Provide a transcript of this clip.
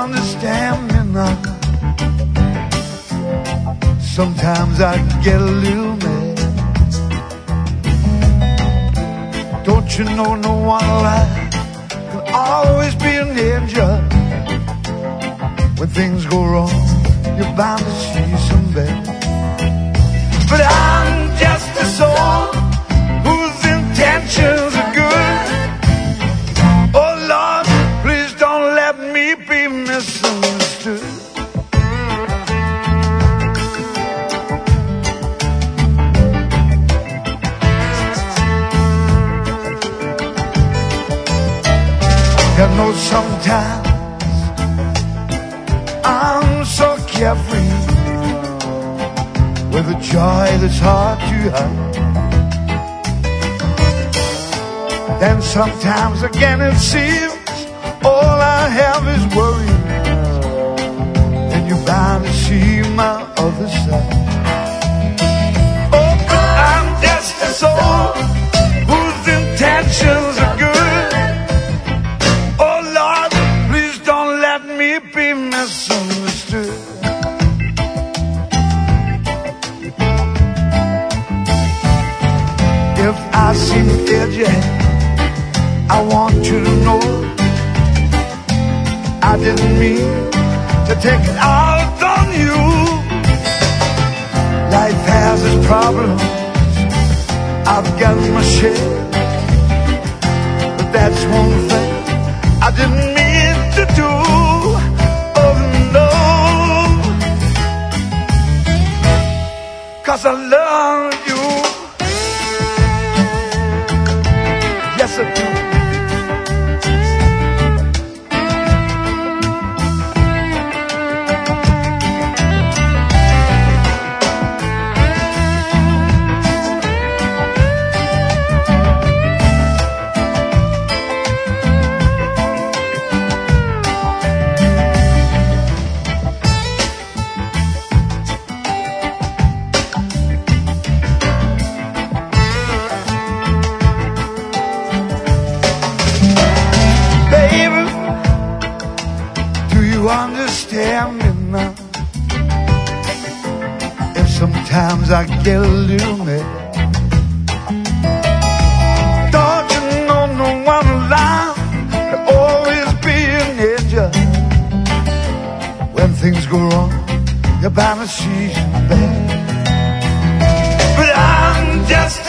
understand me now? Sometimes I get a little mad. Don't you know no one alive can always be an angel? When things go wrong, you're bound to see some bad. But I'm just a soul whose intentions are good. Oh Lord, please don't let me be misunderstood. You know sometimes I'm so carefree with a joy that's hard to hide. Then sometimes again it seems all I have is worry, and you're bound to see my other side. Oh, but I'm just a soul whose intentions are good. Oh Lord, please don't let me be misunderstood. If I seem edgy, I want you to know I didn't mean to take it out on you. Life has its problems, I've got my share, but that's one thing I didn't mean to do. Oh no, 'cause I love you. Yes I do. Understand me now. If sometimes I get a little mad, don't you know no one alive can always be an angel? When things go wrong, you're bound to see some bad. But I'm just